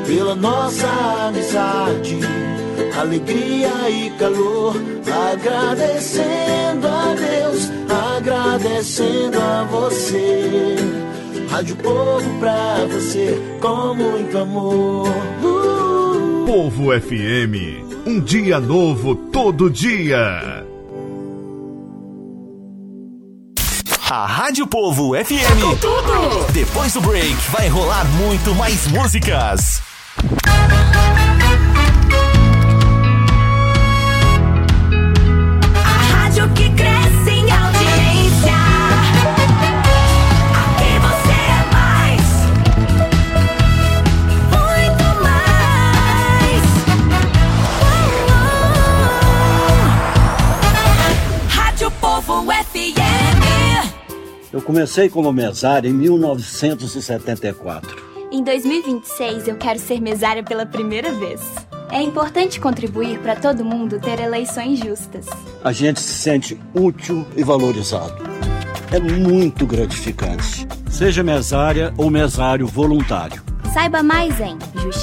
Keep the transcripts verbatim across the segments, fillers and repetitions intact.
pela nossa amizade, alegria e calor, agradecendo a Deus, agradecendo a você. Rádio Povo pra você, com muito amor. uh! Povo F M, um dia novo todo dia. A Rádio Povo F M. Com tudo. Depois do break, vai rolar muito mais músicas. A rádio que cresce em audiência. Aqui você é mais. Muito mais. Uh, uh. Rádio Povo F M. Eu comecei como mesária em mil novecentos e setenta e quatro. Em dois mil e vinte e seis, eu quero ser mesária pela primeira vez. É importante contribuir para todo mundo ter eleições justas. A gente se sente útil e valorizado. É muito gratificante. Seja mesária ou mesário voluntário. Saiba mais em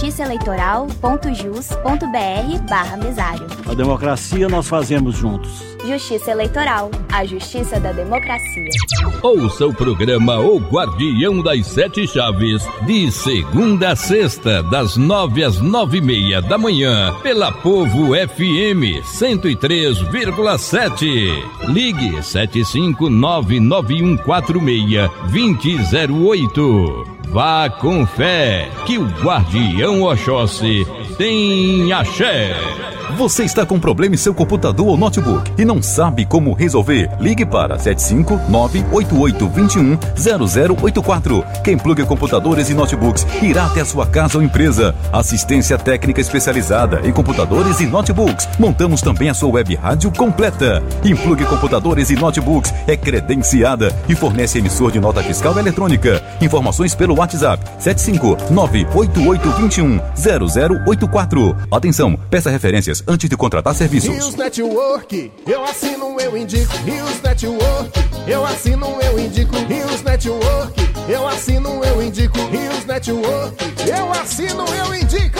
justiçaeleitoral.jus.br barra mesário. A democracia nós fazemos juntos. Justiça Eleitoral, a justiça da democracia. Ouça o programa O Guardião das Sete Chaves, de segunda a sexta, das nove às nove e meia da manhã, pela Povo F M cento e três vírgula sete. Ligue sete cinco nove nove um quatro seis dois zero zero oito. Vá com fé, que o Guardião Oxóssi tem axé. Você está com problema em seu computador ou notebook e não sabe como resolver? Ligue para sete cinco nove oito oito dois um zero zero oito quatro. Quem pluga computadores e notebooks irá até a sua casa ou empresa. Assistência técnica especializada em computadores e notebooks. Montamos também a sua web rádio completa. Implugue computadores e notebooks é credenciada e fornece emissor de nota fiscal eletrônica. Informações pelo WhatsApp sete cinco nove oito oito dois um zero zero oito quatro. Atenção, peça referências antes de contratar serviços. Rios Network, eu assino, eu indico. Rios Network, eu assino, eu indico. Rios Network, eu assino, eu indico. Rios Network, eu assino, eu indico.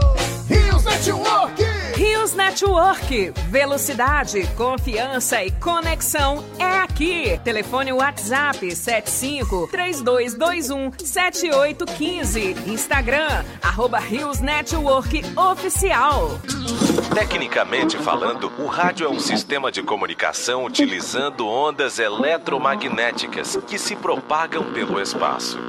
Rios Network. Rios Network, velocidade, confiança e conexão é aqui. Telefone WhatsApp sete cinco três dois dois um sete oito um cinco. Instagram, arroba Rios Network Oficial. Tecnicamente falando, o rádio é um sistema de comunicação utilizando ondas eletromagnéticas que se propagam pelo espaço.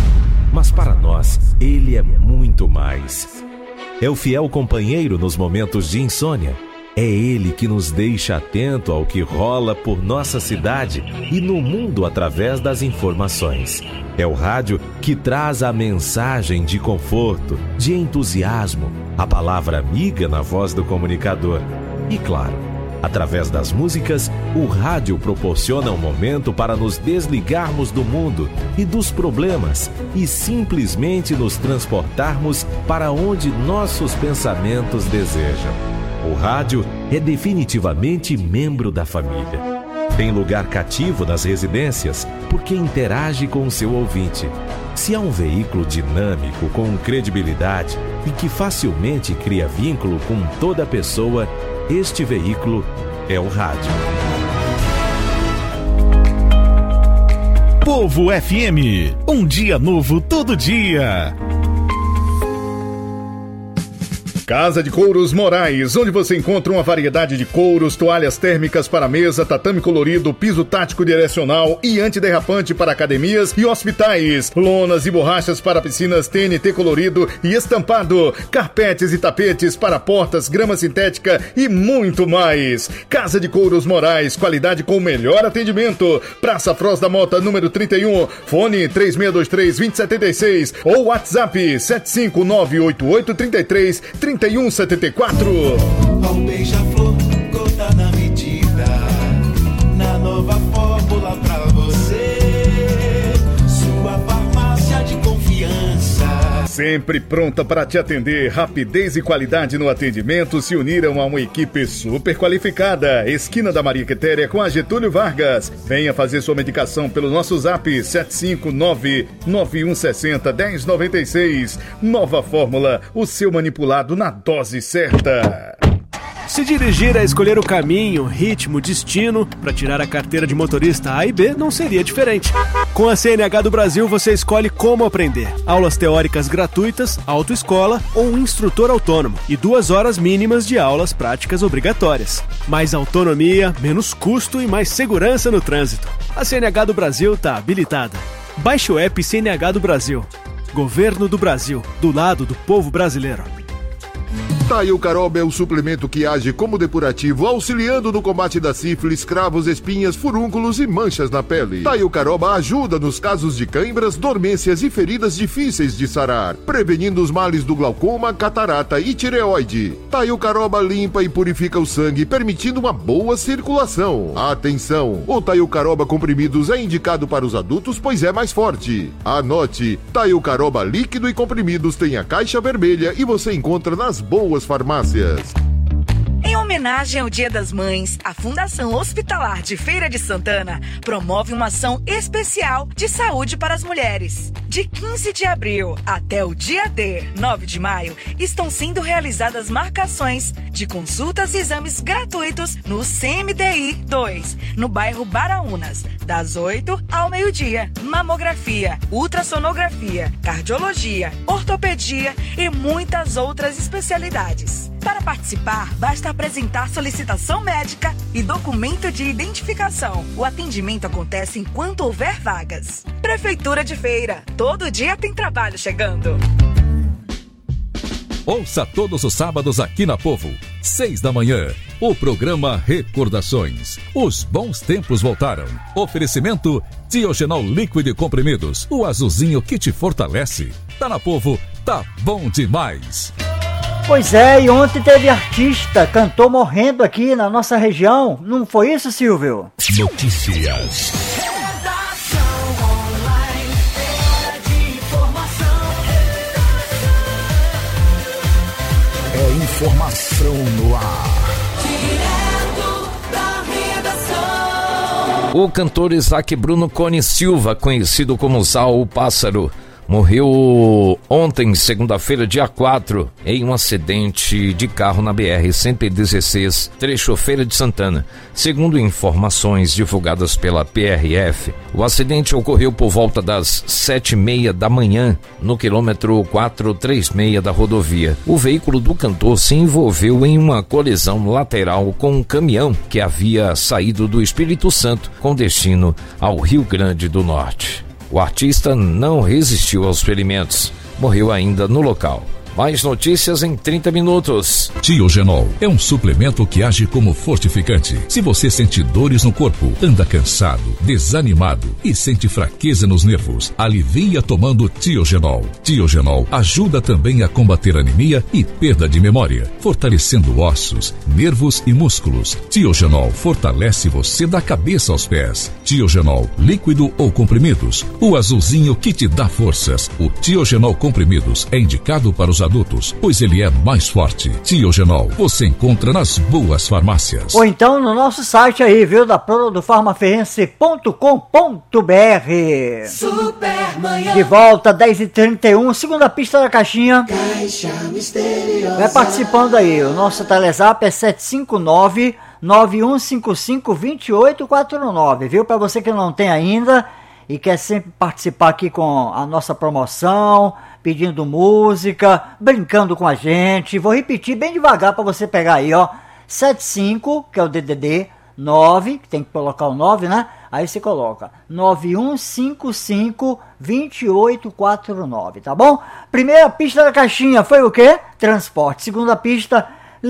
Mas para nós, ele é muito mais. É o fiel companheiro nos momentos de insônia. É ele que nos deixa atento ao que rola por nossa cidade e no mundo através das informações. É o rádio que traz a mensagem de conforto, de entusiasmo, a palavra amiga na voz do comunicador. E claro, através das músicas, o rádio proporciona um momento para nos desligarmos do mundo e dos problemas e simplesmente nos transportarmos para onde nossos pensamentos desejam. O rádio é definitivamente membro da família. Tem lugar cativo nas residências porque interage com o seu ouvinte. Se há um veículo dinâmico, com credibilidade e que facilmente cria vínculo com toda pessoa, este veículo é o rádio. Povo F M, um dia novo todo dia. Casa de Couros Moraes, onde você encontra uma variedade de couros, toalhas térmicas para mesa, tatame colorido, piso tático direcional e antiderrapante para academias e hospitais, lonas e borrachas para piscinas T N T colorido e estampado, carpetes e tapetes para portas, grama sintética e muito mais. Casa de Couros Moraes, qualidade com o melhor atendimento. Praça Froz da Mota, número trinta e um, fone três seis dois três dois zero sete seis ou WhatsApp sete cinco nove oito oito três três trinta e um setenta e quatro. Ao beija-flor, gota na medida, na nova fórmula pra você. Sua farmácia de confiança. Sempre pronta para te atender. Rapidez e qualidade no atendimento se uniram a uma equipe super qualificada. Esquina da Maria Quitéria com a Getúlio Vargas. Venha fazer sua medicação pelo nosso zap sete cinco nove nove um seis zero um zero nove seis. Nova Fórmula, o seu manipulado na dose certa. Se dirigir a escolher o caminho, ritmo, destino para tirar a carteira de motorista A e B não seria diferente. Com a C N H do Brasil você escolhe como aprender. Aulas teóricas gratuitas, autoescola ou um instrutor autônomo e duas horas mínimas de aulas práticas obrigatórias. Mais autonomia, menos custo e mais segurança no trânsito. A C N H do Brasil está habilitada. Baixe o app C N H do Brasil. Governo do Brasil, do lado do povo brasileiro. Taio Caroba é o suplemento que age como depurativo, auxiliando no combate da sífilis, cravos, espinhas, furúnculos e manchas na pele. Taio Caroba ajuda nos casos de cãibras, dormências e feridas difíceis de sarar, prevenindo os males do glaucoma, catarata e tireoide. Taio Caroba limpa e purifica o sangue, permitindo uma boa circulação. Atenção! O Taio Caroba comprimidos é indicado para os adultos, pois é mais forte. Anote, Taio Caroba líquido e comprimidos tem a caixa vermelha e você encontra nas boas farmácias. Em homenagem ao Dia das Mães, a Fundação Hospitalar de Feira de Santana promove uma ação especial de saúde para as mulheres. De quinze de abril até o dia D, nove de maio, estão sendo realizadas marcações de consultas e exames gratuitos no C M D I dois, no bairro Baraunas, das oito ao meio-dia. Mamografia, ultrassonografia, cardiologia, ortopedia e muitas outras especialidades. Para participar, basta apresentar solicitação médica e documento de identificação. O atendimento acontece enquanto houver vagas. Prefeitura de Feira, todo dia tem trabalho chegando. Ouça todos os sábados aqui na Povo, seis da manhã, o programa Recordações. Os bons tempos voltaram. Oferecimento Tiogenol líquido e comprimidos, o azulzinho que te fortalece. Tá na Povo, tá bom demais. Pois é, e ontem teve artista, cantor morrendo aqui na nossa região. Não foi isso, Silvio? Notícias. É informação no ar. Direto da redação. O cantor Isaac Bruno Cone Silva, conhecido como Zal o Pássaro, morreu ontem, segunda-feira, dia quatro, em um acidente de carro na B R cento e dezesseis, trecho Feira de Santana. Segundo informações divulgadas pela P R F, o acidente ocorreu por volta das sete e meia da manhã, no quilômetro quatrocentos e trinta e seis da rodovia. O veículo do cantor se envolveu em uma colisão lateral com um caminhão que havia saído do Espírito Santo com destino ao Rio Grande do Norte. O artista não resistiu aos ferimentos, morreu ainda no local. Mais notícias em trinta minutos. Tiogenol é um suplemento que age como fortificante. Se você sente dores no corpo, anda cansado, desanimado e sente fraqueza nos nervos, alivia tomando Tiogenol. Tiogenol ajuda também a combater anemia e perda de memória, fortalecendo ossos, nervos e músculos. Tiogenol fortalece você da cabeça aos pés. Tiogenol, líquido ou comprimidos, o azulzinho que te dá forças. O Tiogenol comprimidos é indicado para os adultos, pois ele é mais forte. Tiogenol, você encontra nas boas farmácias. Ou então no nosso site aí, viu, da do farmaferense ponto com ponto b r. Supermanhã. De volta, dez e trinta e um, segunda pista da caixinha. Caixa misteriosa. Vai participando aí, o nosso telezap é sete cinco nove, nove um cinco cinco, dois oito quatro nove, viu? Para você que não tem ainda e quer sempre participar aqui com a nossa promoção, pedindo música, brincando com a gente. Vou repetir bem devagar para você pegar aí, ó. sete cinco, que é o D D D, nove, que tem que colocar o nove, né? Aí você coloca nove um cinco cinco, dois oito quatro nove, tá bom? Primeira pista da caixinha foi o quê? Transporte. Segunda pista,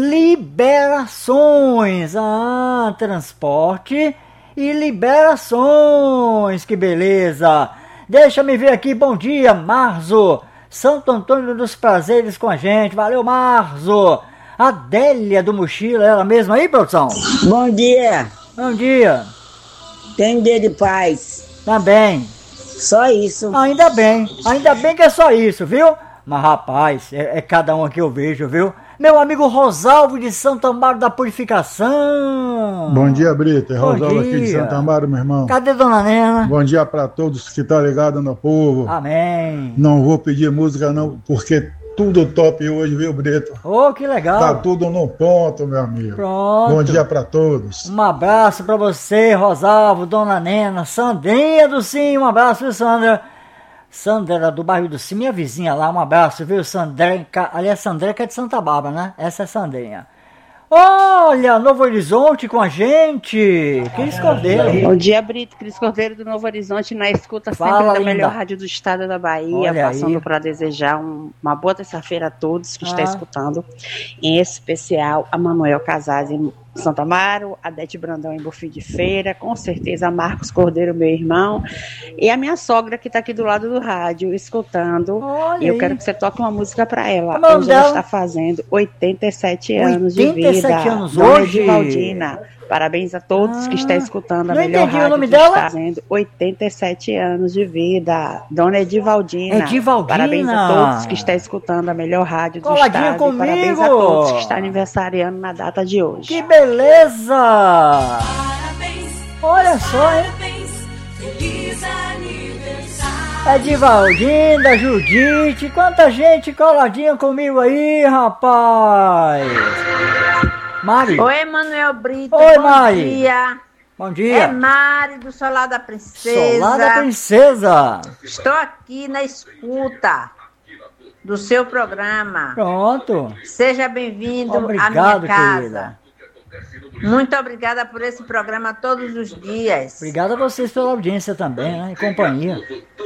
liberações. Ah, transporte e liberações. Que beleza. Deixa me ver aqui, bom dia, Marzo. Santo Antônio dos Prazeres com a gente. Valeu, Marzo. Adélia do Mochila, ela mesma aí, produção? Bom dia. Bom dia. Tem um dia de paz. Também. Só isso. Ainda bem. Ainda bem que é só isso, viu? Mas rapaz, é, é cada um que eu vejo, viu? Meu amigo Rosalvo de Santo Amaro da Purificação. Bom dia, Brito. É Bom Rosalvo dia. aqui de Santo Amaro, meu irmão. Cadê Dona Nena? Bom dia pra todos que estão ligados no povo. Amém. Não vou pedir música não, porque tudo top hoje, viu, Brito? Oh, que legal. Tá tudo no ponto, meu amigo. Pronto. Bom dia pra todos. Um abraço pra você, Rosalvo, Dona Nena, Sandrinha do Sim, um abraço, viu, Sandra? Sandra do bairro do Sim, minha vizinha lá, um abraço, viu, Sandra? Aliás, Sandra que é de Santa Bárbara, né? Essa é Sandrinha. Olha, Novo Horizonte com a gente, Cris Cordeiro. Bom dia, Brito, Cris Cordeiro do Novo Horizonte, na escuta sempre Fala, da linda. melhor rádio do estado da Bahia, Olha passando aí. para desejar um- uma boa terça-feira a todos que Ah. estão escutando, em especial a Manuel Casaz em Santa Amaro, a Dete Brandão em Bofim de Feira, com certeza a Marcos Cordeiro, meu irmão, e a minha sogra que está aqui do lado do rádio, escutando. Olha E eu aí. quero que você toque uma música para ela. Como é o nome Hoje ela dela? está fazendo oitenta e sete anos de vida. oitenta e sete anos Dona hoje? Edivaldina. Parabéns a todos que estão escutando a não melhor entendi o rádio nome do dela. estado, fazendo oitenta e sete anos de vida. Dona Edivaldina. Edivaldina. Parabéns a todos que estão escutando a melhor rádio do Coladinha estado. comigo. E parabéns a todos que estão aniversariando na data de hoje. Que beleza! Olha só, hein? Feliz aniversário. Edivaldina, Judite, quanta gente coladinha comigo aí, rapaz! Mari. Oi, Manuel Brito. Oi, bom Mari. dia. Bom dia. É Mari do Solar da Princesa. Solar da Princesa. Estou aqui na escuta do seu programa. Pronto. Seja bem-vindo à Obrigado, minha casa. querida. Muito obrigada por esse programa todos os dias. Obrigado a vocês pela audiência também, né? E companhia.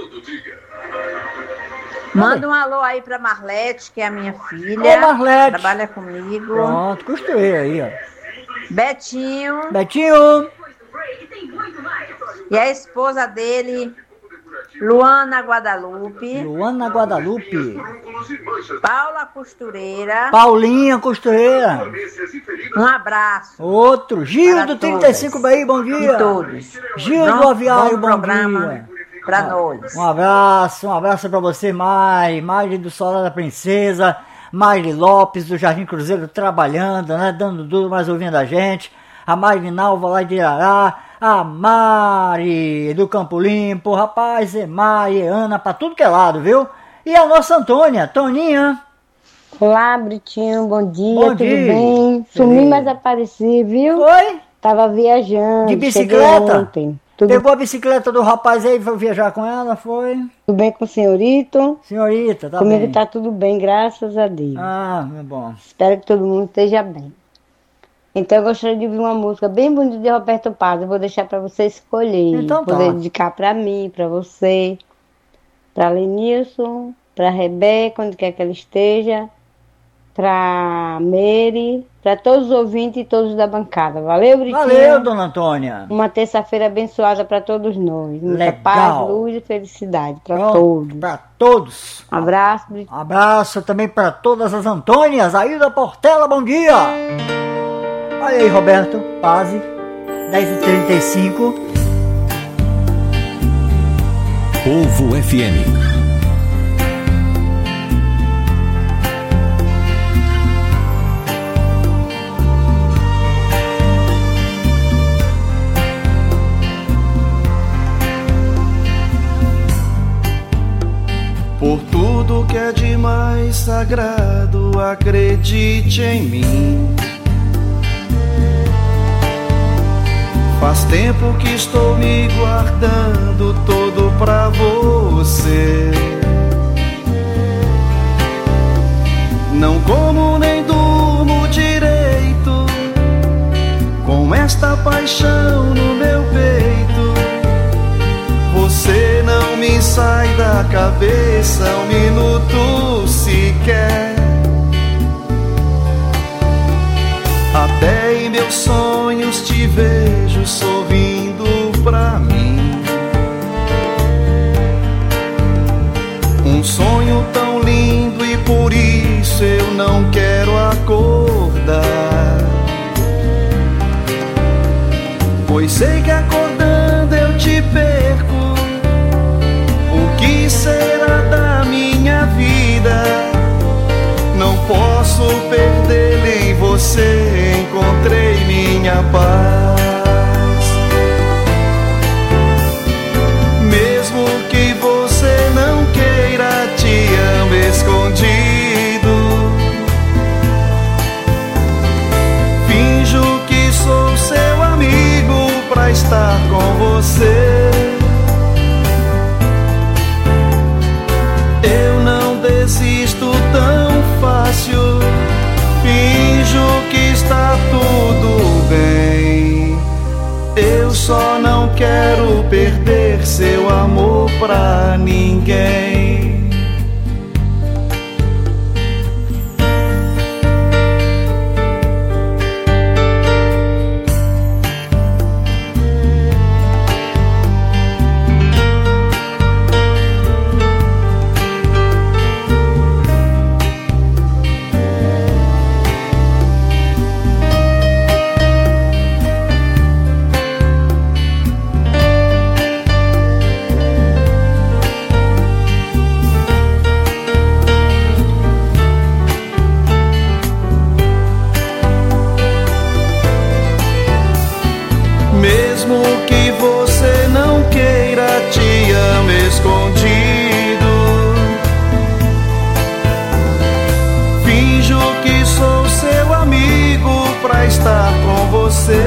Manda um alô aí pra Marlete, que é a minha filha. Ô, Marlete. Trabalha comigo. Pronto, costureira aí, ó. Betinho. Betinho. E a esposa dele, Luana Guadalupe. Luana Guadalupe. Paula Costureira. Paulinha Costureira. Um abraço. Outro. Gil Para do trinta e cinco Bahia, bom dia. E todos. Gil Bom- do Aviário, bom bom programa dia. Pra Um- nós. Um abraço, um abraço pra você, Mai. Mai do Solar da Princesa. Mari Lopes do Jardim Cruzeiro trabalhando, né? Dando duro, mas ouvindo a gente. A Mari Nalva lá de Irará. A Mari do Campo Limpo. Rapaz, é Mai, é Ana, pra tudo que é lado, viu? E a nossa Antônia, Toninha. Olá, Britinho, bom dia, Bom tudo dia. bem? Sumi, Beleza. mas apareci, viu? Foi? Tava viajando. De cheguei bicicleta? ontem. Tudo, Pegou a bicicleta do rapaz aí e foi viajar com ela, foi? tudo bem com o senhorito? Senhorita, tá Comigo bem. tá tudo bem, graças a Deus. Ah, meu bom. Espero que todo mundo esteja bem. Então eu gostaria de ouvir uma música bem bonita de Roberto Paz. Eu vou deixar pra você escolher. Então tá. Poder dedicar pra mim, pra você, pra Lenilson, pra Rebeca, onde quer que ela esteja, pra Mary, pra todos os ouvintes e todos da bancada. Valeu, Britinho? Valeu, dona Antônia. Uma terça-feira abençoada pra todos nós. Muita Legal. paz, luz e felicidade pra Pronto, todos. Pra todos. Um abraço, Britinho. Abraço também pra todas as Antônias. Ailda Portela, bom dia. Olha aí, Roberto, Paz, dez e trinta e cinco. Povo F M. Por tudo que é de mais sagrado, acredite em mim. Faz tempo que estou me guardando todo pra você. Não como nem durmo direito, com esta paixão no meu peito. Você não me sai da cabeça um minuto sequer. Até em meus sonhos te vejo sorrindo pra mim. Um sonho tão lindo e por isso eu não quero acordar. Pois sei que acordando eu te perco. O que será da minha vida? você encontrei minha paz. Mesmo que você não queira, te amo escondido. Finjo que sou seu amigo pra estar com você. Eu não desisto tão fácil. Finjo que está tudo bem. Eu só não quero perder seu amor pra ninguém. Mesmo que você não queira, te amo escondido. Finjo que sou seu amigo pra estar com você.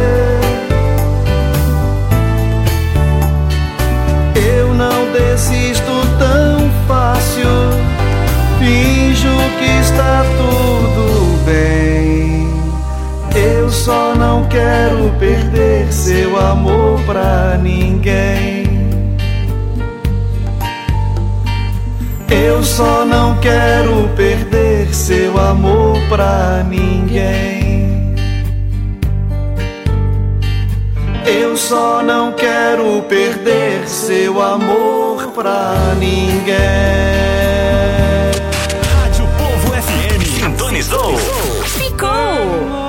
Eu não desisto tão fácil. Finjo que está tudo bem. Eu só não quero perder seu amor pra ninguém. Eu só não quero perder seu amor pra ninguém. Eu só não quero perder seu amor pra ninguém. Rádio Povo F M. Sintonizou. Ficou.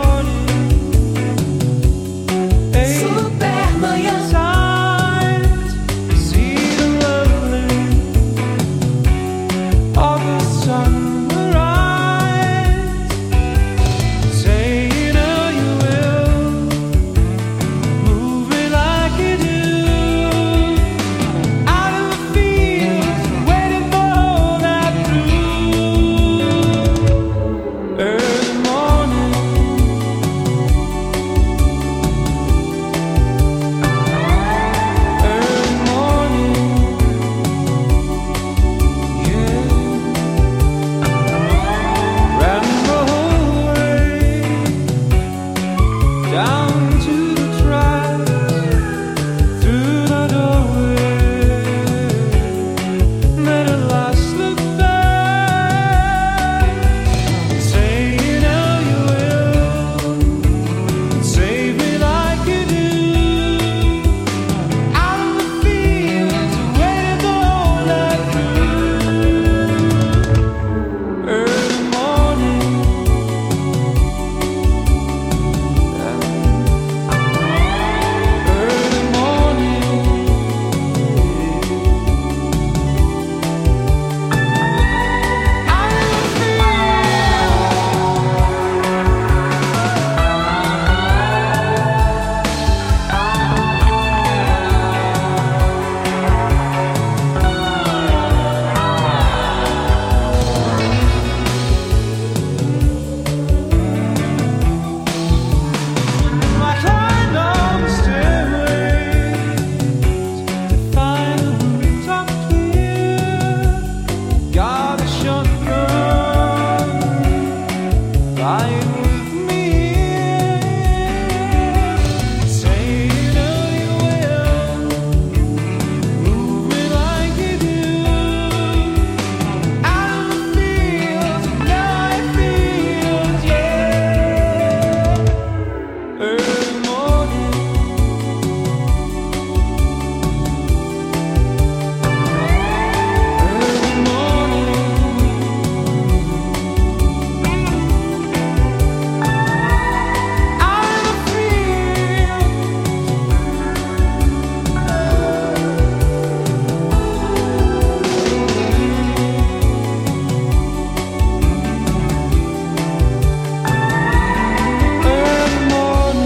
Waiting for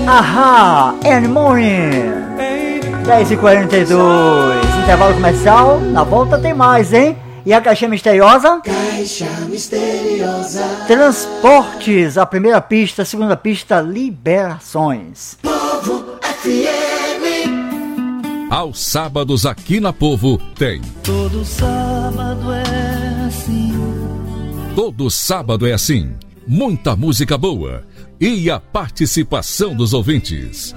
Ahá, and Morning. dez e quarenta e dois. Intervalo comercial. Na volta tem mais, hein? E a caixinha misteriosa? Caixa misteriosa. Transportes, a primeira pista, a segunda pista, liberações. Povo F M. Aos sábados aqui na Povo tem. Todo sábado é assim. Todo sábado é assim. Muita música boa e a participação dos ouvintes.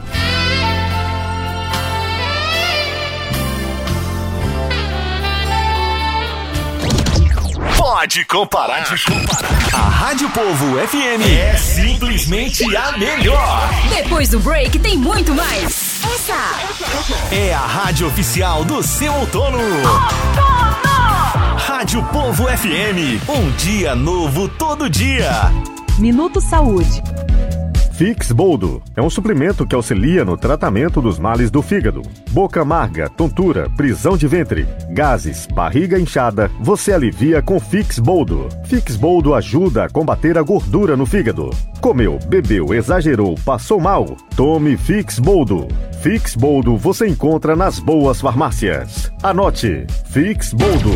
Pode comparar. Pode comparar. A Rádio Povo F M é simplesmente a melhor. Depois do break tem muito mais. Essa é a rádio oficial do seu outono. Outono! Rádio Povo F M. Um dia novo todo dia. Minuto Saúde. Fix Boldo é um suplemento que auxilia no tratamento dos males do fígado. Boca amarga, tontura, prisão de ventre, gases, barriga inchada, você alivia com Fix Boldo. Fix Boldo ajuda a combater a gordura no fígado. Comeu, bebeu, exagerou, passou mal? Tome Fix Boldo. Fix Boldo você encontra nas boas farmácias. Anote, Fix Boldo.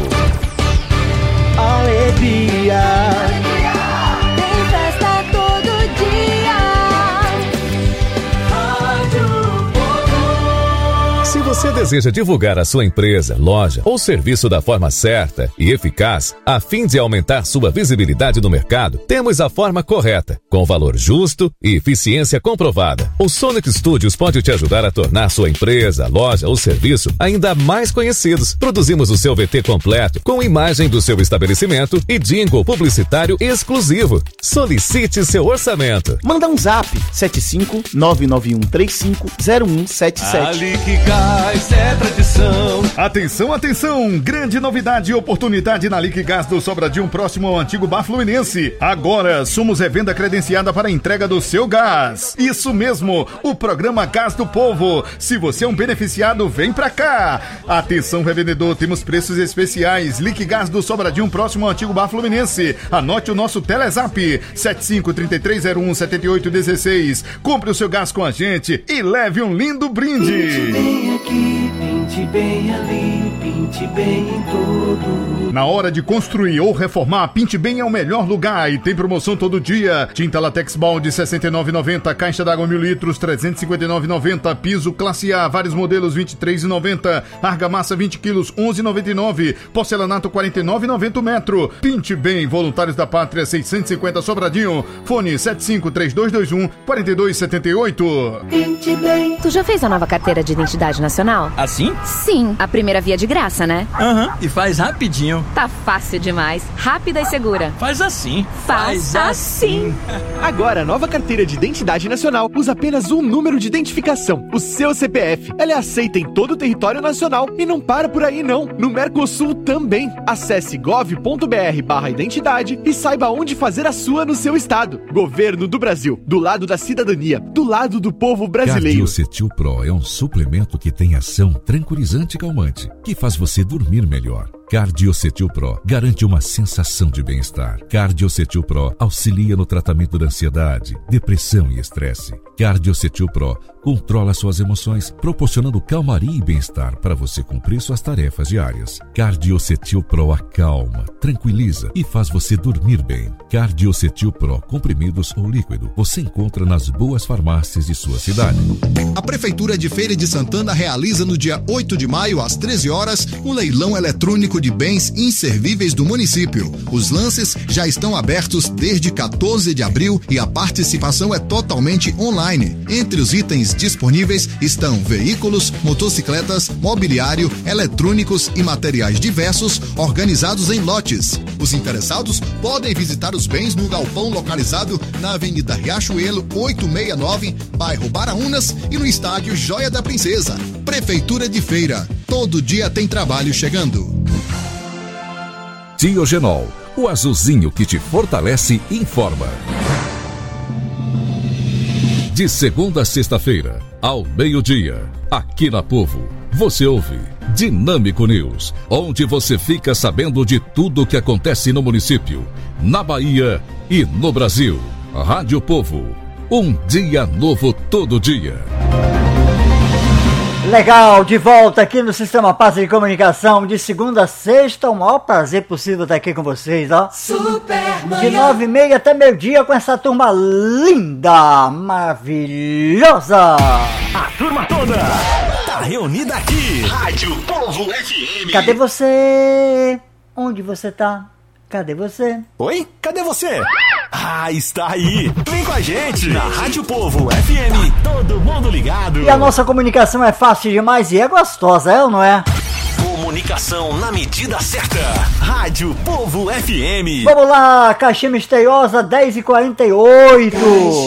Alegria. Se você deseja divulgar a sua empresa, loja ou serviço da forma certa e eficaz, a fim de aumentar sua visibilidade no mercado, temos a forma correta, com valor justo e eficiência comprovada. O Sonic Studios pode te ajudar a tornar sua empresa, loja ou serviço ainda mais conhecidos. Produzimos o seu V T completo, com imagem do seu estabelecimento e jingle publicitário exclusivo. Solicite seu orçamento. Manda um zap sete cinco nove nove um três cinco zero um sete sete. Liquigás é tradição. Atenção, atenção! Grande novidade e oportunidade na Liquigás do Sobradinho, próximo ao antigo Bar Fluminense. Agora somos revenda credenciada para a entrega do seu gás. Isso mesmo, o programa Gás do Povo. Se você é um beneficiado, vem pra cá. Atenção, revendedor, temos preços especiais. Liquigás do Sobradinho, próximo ao antigo Bar Fluminense. Anote o nosso Telezap sete cinco três três zero um sete oito um seis. Compre o seu gás com a gente e leve um lindo brinde. Bem aqui, pinte bem ali, pinte bem em tudo. Na hora de construir ou reformar, Pinte Bem é o melhor lugar e tem promoção todo dia. Tinta Latex Balde sessenta e nove reais e noventa centavos, caixa d'água mil litros trezentos e cinquenta e nove reais e noventa centavos, piso classe A, vários modelos vinte e três reais e noventa centavos, argamassa vinte quilos onze reais e noventa e nove centavos, porcelanato quarenta e nove reais e noventa centavos metro. Pinte Bem, Voluntários da Pátria seiscentos e cinquenta Sobradinho, fone sete cinco três dois dois um quatro dois sete oito. Pinte Bem. Tu já fez a nova carteira de identidade nacional? Assim? Sim, a primeira via de graça, né? Aham, uhum. E faz rapidinho. Tá fácil demais, rápida e segura. Faz assim. Faz, faz assim. Agora, a nova carteira de identidade nacional usa apenas um número de identificação, o seu C P F. Ela é aceita em todo o território nacional e não para por aí não. No Mercosul também. Acesse gov ponto br barra identidade e saiba onde fazer a sua no seu estado. Governo do Brasil, do lado da cidadania, do lado do povo brasileiro. Cardiocetil Pro é um suplemento que tem ação tranquilizante e calmante, que faz você dormir melhor. Cardiocetil Pro garante uma sensação de bem-estar. Cardiocetil Pro auxilia no tratamento da ansiedade, depressão e estresse. Cardiocetil Pro controla suas emoções, proporcionando calmaria e bem-estar para você cumprir suas tarefas diárias. Cardiocetil Pro acalma, tranquiliza e faz você dormir bem. Cardiocetil Pro, comprimidos ou líquido, você encontra nas boas farmácias de sua cidade. A Prefeitura de Feira de Santana realiza no dia oito de maio, às treze horas, um leilão eletrônico de bens inservíveis do município. Os lances já estão abertos desde quatorze de abril e a participação é totalmente online. Entre os itens disponíveis estão veículos, motocicletas, mobiliário, eletrônicos e materiais diversos organizados em lotes. Os interessados podem visitar os bens no galpão localizado na Avenida Riachuelo oitocentos e sessenta e nove, bairro Baraunas, e no estádio Joia da Princesa. Prefeitura de Feira. Todo dia tem trabalho chegando. Tiogenol, o azulzinho que te fortalece, informa. De segunda a sexta-feira, ao meio-dia, aqui na Povo, você ouve Dinâmico News, onde você fica sabendo de tudo o que acontece no município, na Bahia e no Brasil. Rádio Povo, Um dia novo todo dia. Legal, de volta aqui no Sistema Paz de Comunicação, de segunda a sexta, o maior prazer possível estar aqui com vocês, ó. Supermanhã. De nove e meia até meio-dia com essa turma linda, maravilhosa. A turma toda tá reunida aqui. Rádio Povo F M. Cadê você? Onde você tá? Cadê você? Oi? Cadê você? Ah, está aí. Vem com a gente na Rádio Povo F M. Todo mundo ligado. E a nossa comunicação é fácil demais e é gostosa, é ou não é? Comunicação na medida certa. Rádio Povo F M. Vamos lá, Caixinha Misteriosa, dez e quarenta e oito.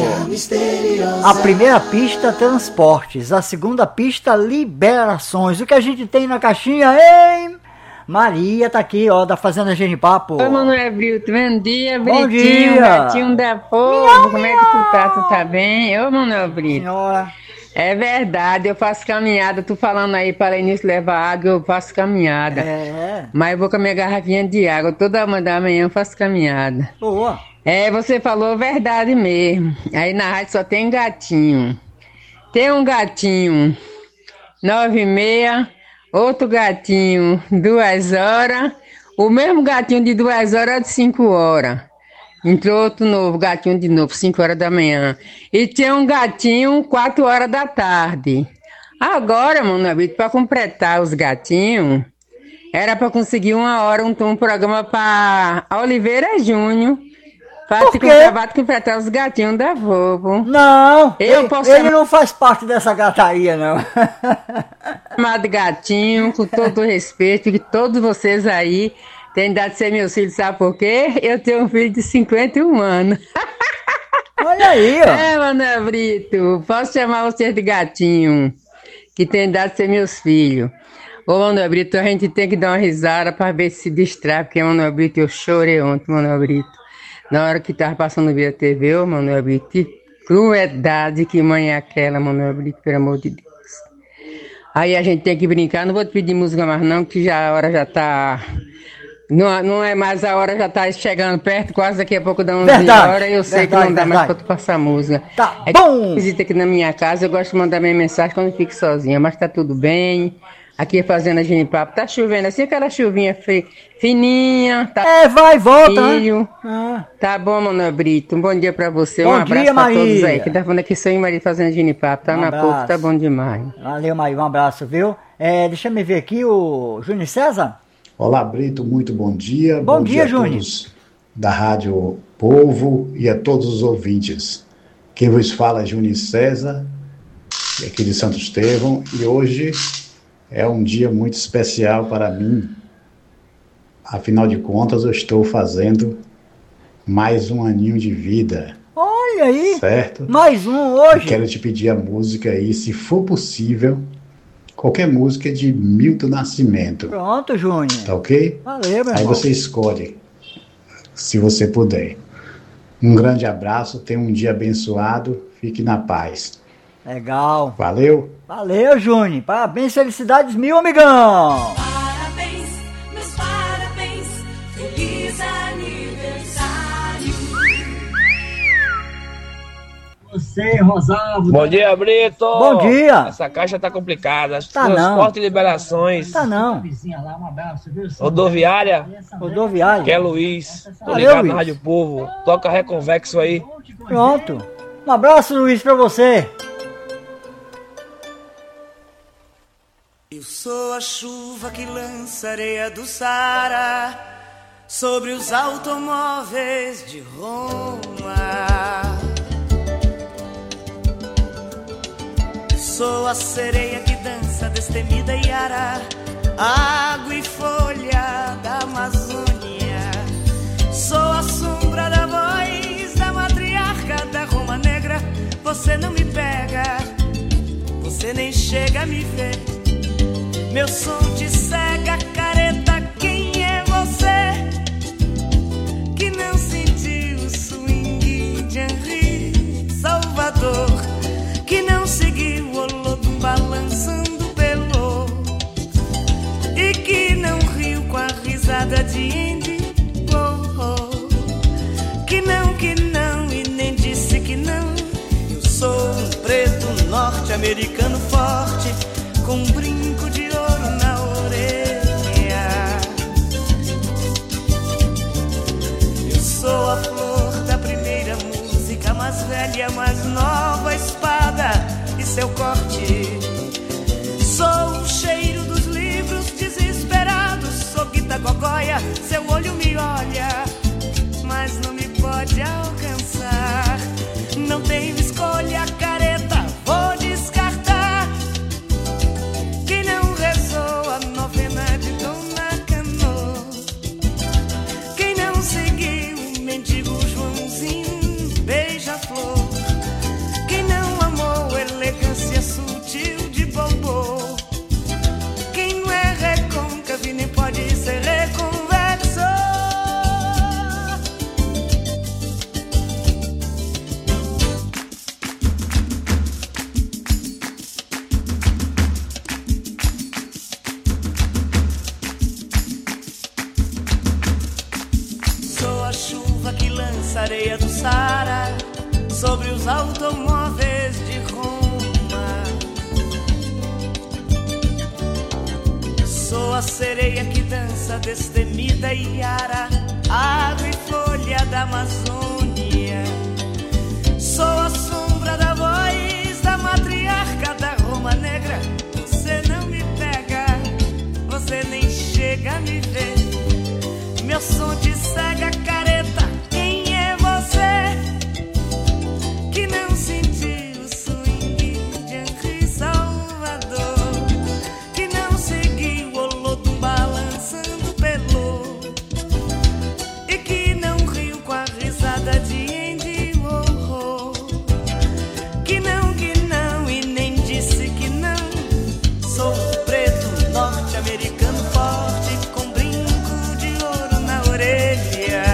A primeira pista, transportes. A segunda pista, liberações. O que a gente tem na caixinha, hein? Maria tá aqui, ó, da Fazenda Genipapo. Oi, Manoel Brito, bom dia, Bom Britinho, dia. gatinho da povo, como é que tu tá? Tu tá bem? Ô, Manoel Brito. Senhora. É verdade, eu faço caminhada, tu falando aí para início levar água, eu faço caminhada. É. Mas eu vou com a minha garrafinha de água, toda manhã eu faço caminhada. Boa. É, você falou verdade mesmo. Aí na rádio só tem gatinho. Tem um gatinho, nove e meia... Outro gatinho, duas horas. O mesmo gatinho de duas horas é de cinco horas. Entrou outro novo, gatinho de novo, cinco horas da manhã. E tinha um gatinho, quatro horas da tarde. Agora, mano, para completar os gatinhos, era para conseguir uma hora um, um programa para Oliveira Júnior. Para se completar os gatinhos da Vovo. Não, eu ele, posso ele chamar... não faz parte dessa gataria, não. Chamar de gatinho, com todo o respeito, que todos vocês aí têm dado de ser meus filhos, sabe por quê? Eu tenho um filho de cinquenta e um anos. Olha aí, ó. É, Manoel Brito, posso chamar vocês de gatinho, que tem dado de ser meus filhos. Ô, Manoel Brito, a gente tem que dar uma risada para ver se distrai, porque, Manoel Brito, eu chorei ontem, Manoel Brito. Na hora que tava passando via T V, ô, Manoel Brito, que crueldade, que mãe é aquela, Manoel Brito, pelo amor de Deus. Aí a gente tem que brincar, não vou te pedir música mais não, que já a hora já tá... Não, não é mais a hora, já tá chegando perto, quase daqui a pouco dá onze horas, eu sei verdade, que não dá verdade. mais pra tu passar música. Tá é bom! Visita aqui na minha casa, eu gosto de mandar minha mensagem quando eu fico sozinha, mas tá tudo bem. Aqui fazendo a Genipapo, tá chovendo assim, aquela chuvinha fi, fininha. Tá é, vai e volta. Filho. Ah. Tá bom, Manoel Brito, um bom dia pra você, bom um abraço dia, pra Maria. todos aí. Que tá falando aqui, sou Maria fazendo Genipapo, tá um na pouco, tá bom demais. Valeu, Maria, um abraço, viu? É, deixa eu ver aqui o Júnior César. Olá, Brito, muito bom dia. Bom, bom dia, dia Júnior. Da Rádio Povo e a todos os ouvintes. Quem vos fala é Júnior César, aqui de Santo Estevão, e hoje é um dia muito especial para mim. Afinal de contas, eu estou fazendo mais um aninho de vida. Olha aí! Certo? Mais um hoje! Eu quero te pedir a música aí, se for possível, qualquer música de Milton Nascimento. Pronto, Júnior. Tá ok? Valeu, meu Aí irmão. você escolhe, se você puder. Um grande abraço, tenha um dia abençoado, fique na paz. Legal. Valeu. Valeu, Júnior. Parabéns, felicidades mil, amigão. Parabéns, meus parabéns. Feliz aniversário. Você, Rosalvo. Bom dia, Brito. Bom dia. Essa caixa tá complicada. Tá Transporte não. e liberações. Tá não. Rodoviária. Rodoviária. Que é Luiz. Tô Valeu, ligado Luiz. na Rádio Povo. Toca Reconvexo aí. Pronto. Um abraço, Luiz, pra você. Eu sou a chuva que lança areia do Saara sobre os automóveis de Roma. Sou a sereia que dança destemida Iara, água e folha da Amazônia. Sou a sombra da voz da matriarca da Roma Negra. Você não me pega, você nem chega a me ver. Meu som te cega, careta, quem é você? Que não sentiu o swing de Henri Salvador, que não seguiu o Olodum balançando pelo, e que não riu com a risada de Indy, oh, oh. Que não, que não, e nem disse que não, norte-americano forte, com um brinco de ouro na orelha. Eu sou a flor da primeira música, mais velha, mais nova espada e seu corte. Sou o cheiro dos livros desesperados, sou Guita Gogóia, seu olho me olha, mas não me pode alcançar. Não tenho escolha, careta, vou descartar. Que não rezou a novena de Dona Cano, quem não seguiu o mendigo Joãozinho beija-flor, quem não amou elegância sutil de bombô, quem não é recôncavo e nem pode ser reconvexo. Areia do Saara sobre os automóveis de Roma. Sou a sereia que dança destemida e ara, água e folha da Amazônia. Sou a sombra da voz da matriarca da Roma Negra. Você não me pega, você nem chega a me ver. Meu som te cega, careta. Que não sentiu o swing de Henri Salvador, que não seguiu o Olodum balançando pelo, e que não riu com a risada de Andy Warhol, que não, que não e nem disse que não. Sou preto norte-americano forte, com brinco de ouro na orelha.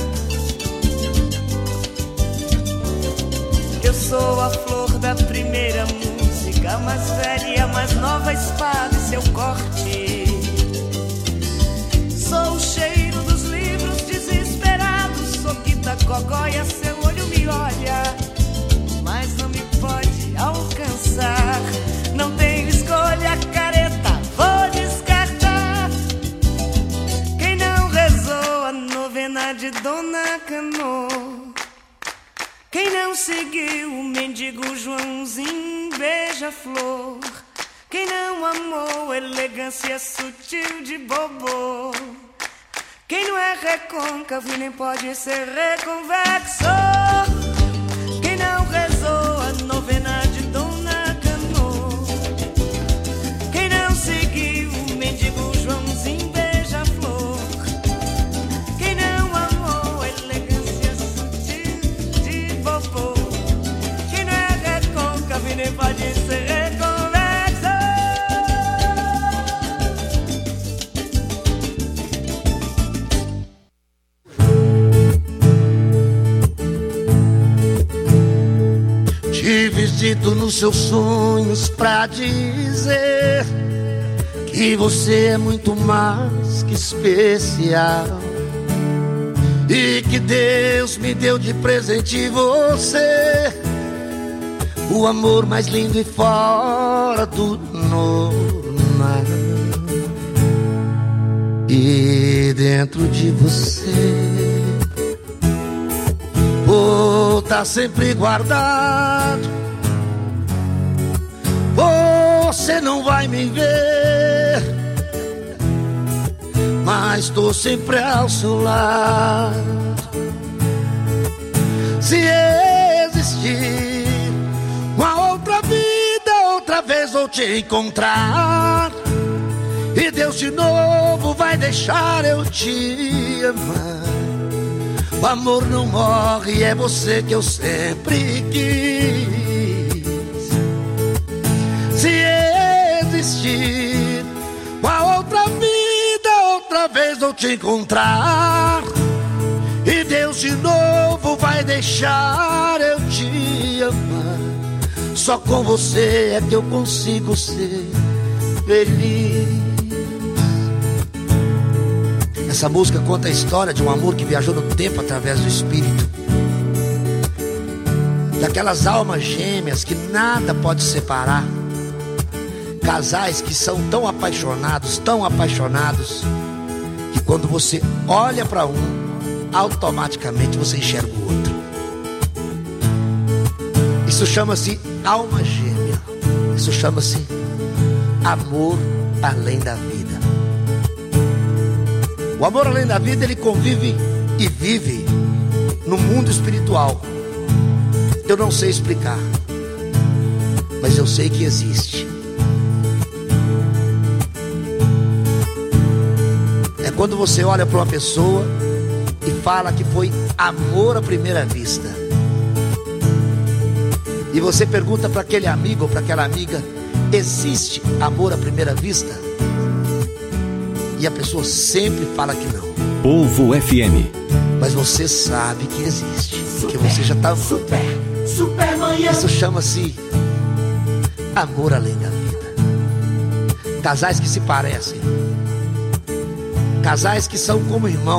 Eu sou a flor da primeira música, mais velha, mais nova espada e seu corte. Sou o cheiro dos livros desesperados, sou Guita Gogóia, seu olho me olha, mas não me pode alcançar. Não tenho escolha, careta, vou descartar. Quem não rezou a novena de Dona Cano, quem não seguiu o mendigo Joãozinho beija-flor, quem não amou elegância sutil de bobo, quem não é recôncavo e nem pode ser reconvexo, quem não rezou a novena de Dona Cano, quem não seguiu o mendigo Joãozinho beija-flor, quem não amou elegância sutil de bobo, quem não é recôncavo e nem pode ser reconvexo. Te visito nos seus sonhos pra dizer que você é muito mais que especial, e que Deus me deu de presente você, o amor mais lindo e fora do normal. E dentro de você vou tá sempre guardado. Você não vai me ver, mas tô sempre ao seu lado. Se existir uma outra vida, outra vez vou te encontrar, e Deus de novo vai deixar eu te amar. O amor não morre, é você que eu sempre quis. Se existir uma outra vida, outra vez vou te encontrar, e Deus de novo vai deixar eu te amar. Só com você é que eu consigo ser feliz. Essa música conta a história de um amor que viajou no tempo através do espírito. daquelas almas gêmeas que nada pode separar. Casais que são tão apaixonados, tão apaixonados, que quando você olha para um, automaticamente você enxerga o outro. Isso chama-se alma gêmea. Isso chama-se amor além da vida. O amor além da vida, ele convive e vive no mundo espiritual. Eu não sei explicar, mas eu sei que existe. É quando você olha para uma pessoa e fala que foi amor à primeira vista. E você pergunta para aquele amigo ou para aquela amiga: existe amor à primeira vista? E a pessoa sempre fala que não. Povo F M. Mas você sabe que existe, porque você já está super, super manhã. Isso chama-se amor além da vida. Casais que se parecem, casais que são como irmãos.